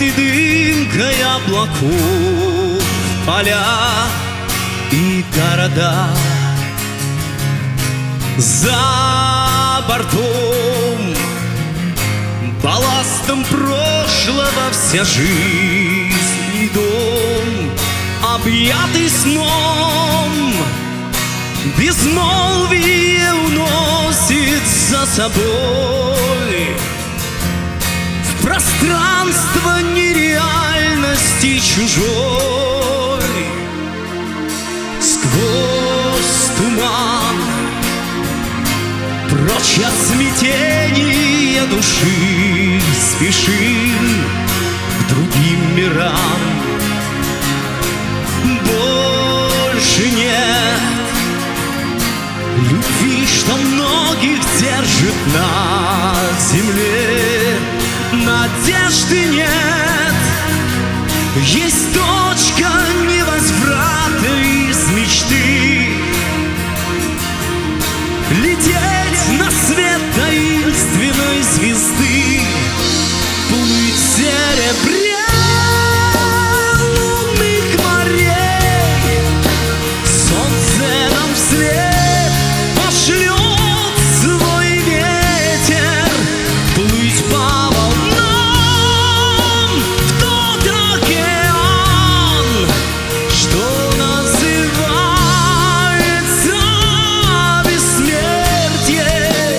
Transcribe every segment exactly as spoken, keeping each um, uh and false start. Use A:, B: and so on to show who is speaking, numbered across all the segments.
A: покрыты дымкой облаков поля и города. За бортом балластом прошлого вся жизнь и дом, объятый сном, безмолвие уносит за собой в пространство нереальности чужой. Сквозь туман, прочь от смятения души, спешим к другим мирам. Больше нет любви, что многих держит на земле. Надежды нет, есть точка невозврата из мечты. Лететь на свет таинственной звезды, плыть в серебре лунных морей. Солнце нам вслед пошлет свой ветер, плыть по волнам в тот океан, что называется бессмертие.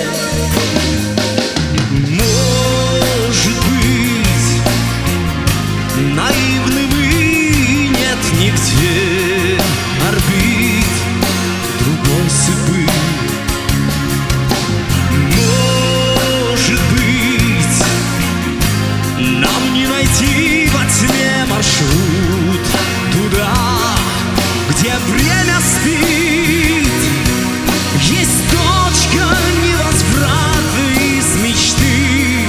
A: Может быть, наивны мы, нет нигде орбит другой судьбы. Может быть, нам не найти во тьме маршрут туда, где время спит. Есть точка невозврата из мечты,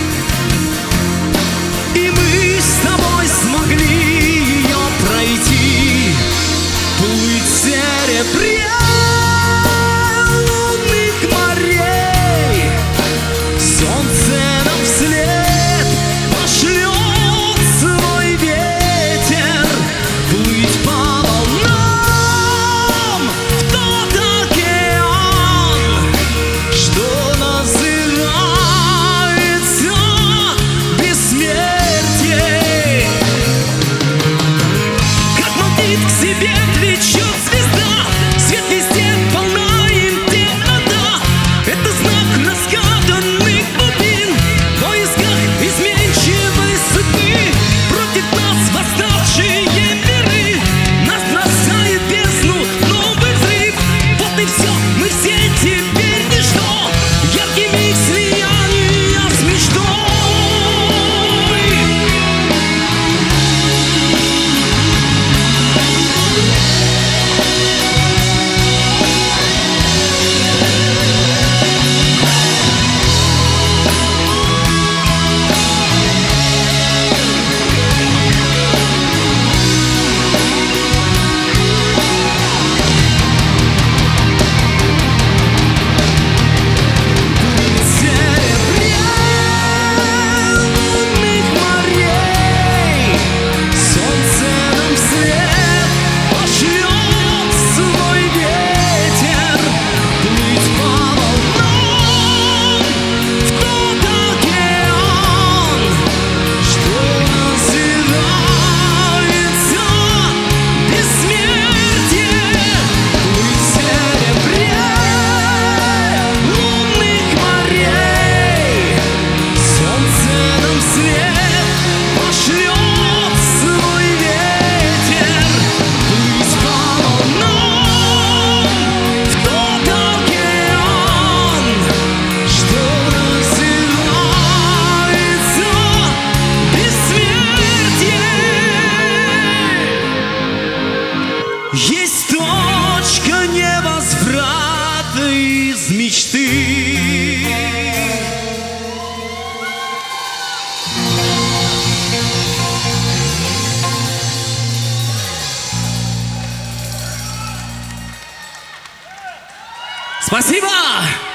A: и мы с тобой смогли ее пройти, плыть в серебре лунных морей. Солнце нам вслед пошлет свой ветер, плыть по волнам в тот океан, что называется бессмертие. Как магнит к себе влечет звезда, свет везде, полна им темнота. Это знак разгаданных глубин в поисках изменчивой судьбы. Против нас восставшие миры, нас бросает в бездну новый взрыв. Вот и все, мы все теперь ничто, яркий миг слияния с мечтой. Есть точка невозврата из мечты. Спасибо!